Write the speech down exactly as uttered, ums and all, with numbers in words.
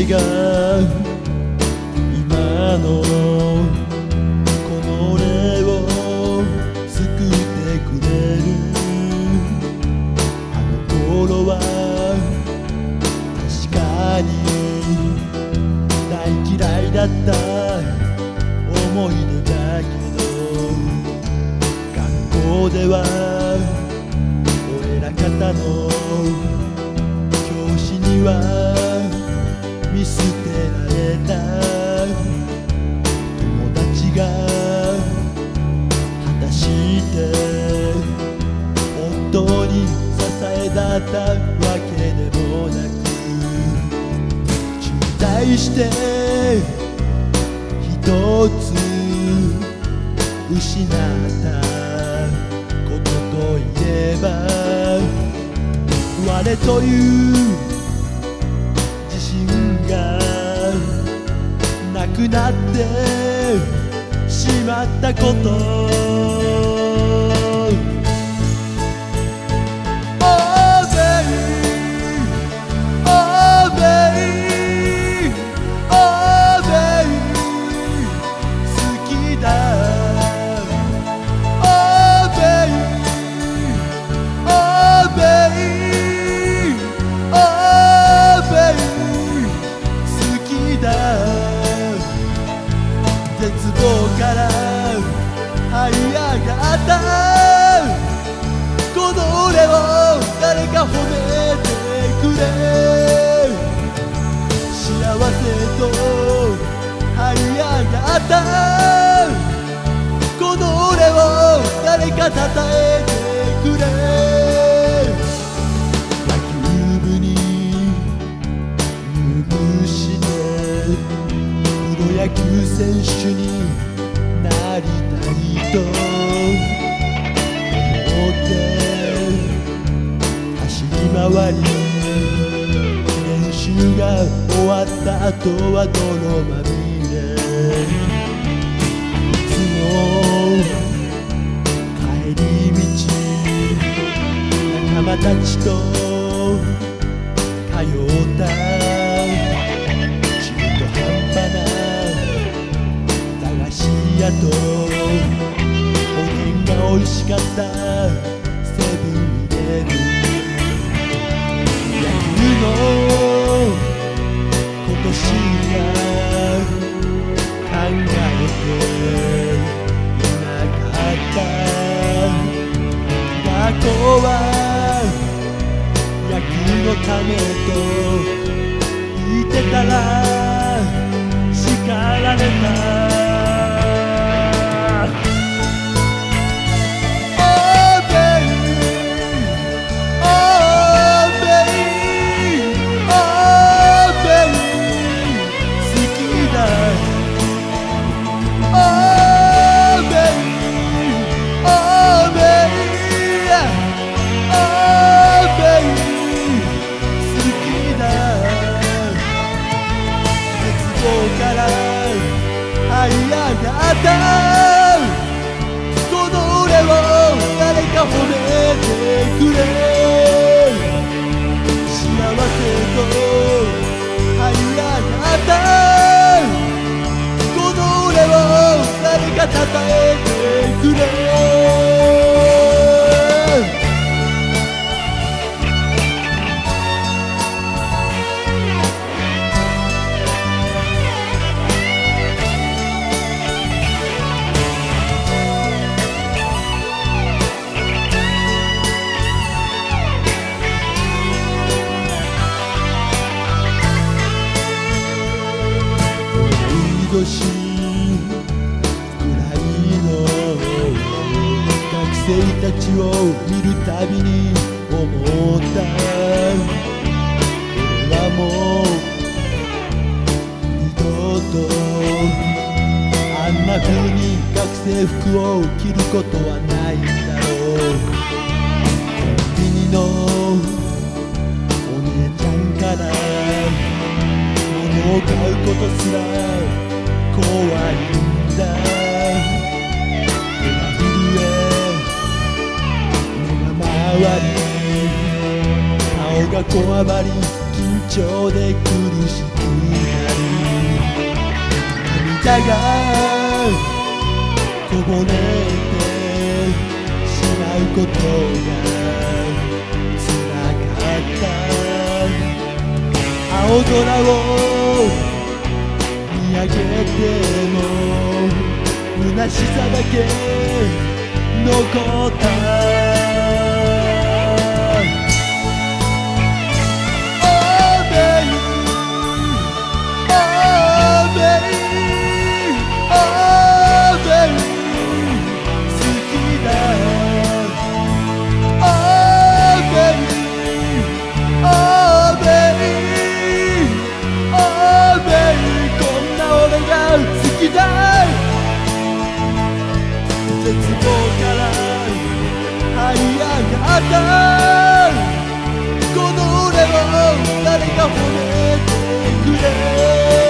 誰が今のこの俺を救ってくれる。あの頃は確かに大嫌いだった思い出だけど、学校では俺ら方の教師には見捨てられた。友達が果たして本当に支えだったわけでもなく、中退して一つ失ったことといえば、我という自信がなくなってしまったこと。絶望から這い上がったこの俺を誰か褒めてくれ。幸せと這い上がったこの俺を誰かたたえてくれ。野球部に入部してプロ野球選手になりたいと思って走り回り、練習が終わった後は泥まみれ。いつも帰り道仲間たちと通った中途半端な駄菓子屋とおでんが美味しかったセブンイレブン。野球のことしか考えていなかった。学校は野球のためと言ってたら叱られた。這い上がったこの俺を誰か褒めてくれ。幸せと這い上がったこの俺を誰かたたえてくれ。年くらいの学生たちを見るたびに思った。俺はもう二度とあんな風に学生服を着ることはないんだろう。コンビニのお姉ちゃんから物を買うことすら怖いんだ。手が震え目が回り顔がこわばり緊情で苦しくなる涙がこぼれてしまうことが辛かった青空を見上げても虚しさだけ残った絶望から這い上がったこの俺を誰か褒めてくれ